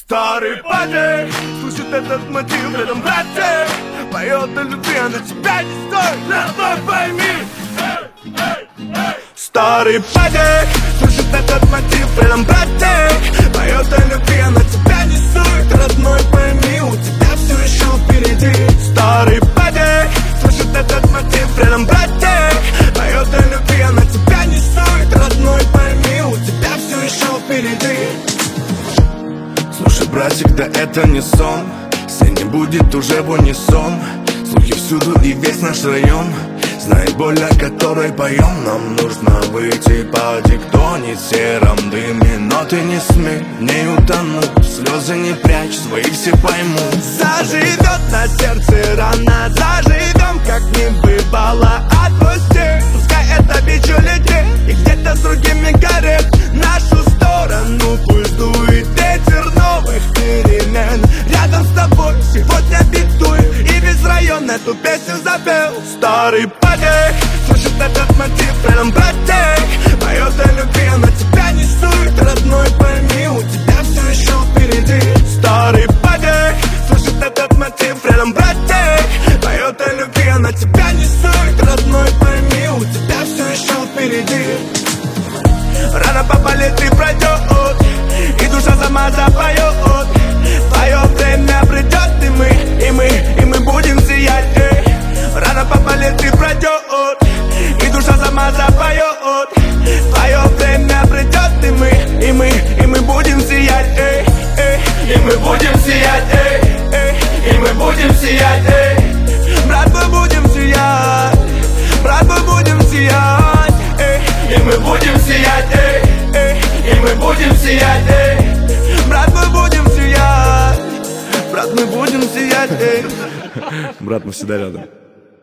Старый падик слышит этот мотив рядом, братик. Поет о любви, а на тебя не стоит, родной, пойми. Старый падик слышит этот мотив рядом, братик. Поет о любви, а на тебя не стоит, родной, пойми, у тебя все еще впереди. Старый падик слышит этот мотив рядом, братик. Поет о любви, а на тебя не стоит, родной, пойми, у тебя все еще впереди. Слушай, братик, да это не сон. Все не будет уже в унисон. Слухи всюду и весь наш район знает боль, о которой поем. Нам нужно выйти по диктоне, сером дыме. Но ты не смей в ней утонуть, слезы не прячь, свои все поймут. Заживет на сердце рана, заживем, как не бывало. Отпусти, пускай это бичу летит и где-то с другими горит нашу сторону. Пусть дует ветер новых перемен. Рядом с тобой сегодня диктую и весь район эту песню запел. Старый падик слышит этот мотив рядом, братик. Поет о любви, а на тебя не стоит, родной, пойми, у тебя все еще впереди. Старый падик слышит этот мотив рядом, братик. Поет о любви, а на тебя не стоит, родной, пойми, у тебя все еще впереди. Рано попалит и пройдет, и душа сама запоет. Твое время придет, и мы будем сиять. Рано попалит и пройдет, и душа сама запоет. Твое время придет, и мы будем сиять. И мы будем сиять, и мы будем сиять. Брат, мы будем сиять, брат, мы будем сиять. И мы будем сиять, и мы будем сиять. Брат, мы будем сиять, брат, мы будем сиять. Брат, мы всегда рядом.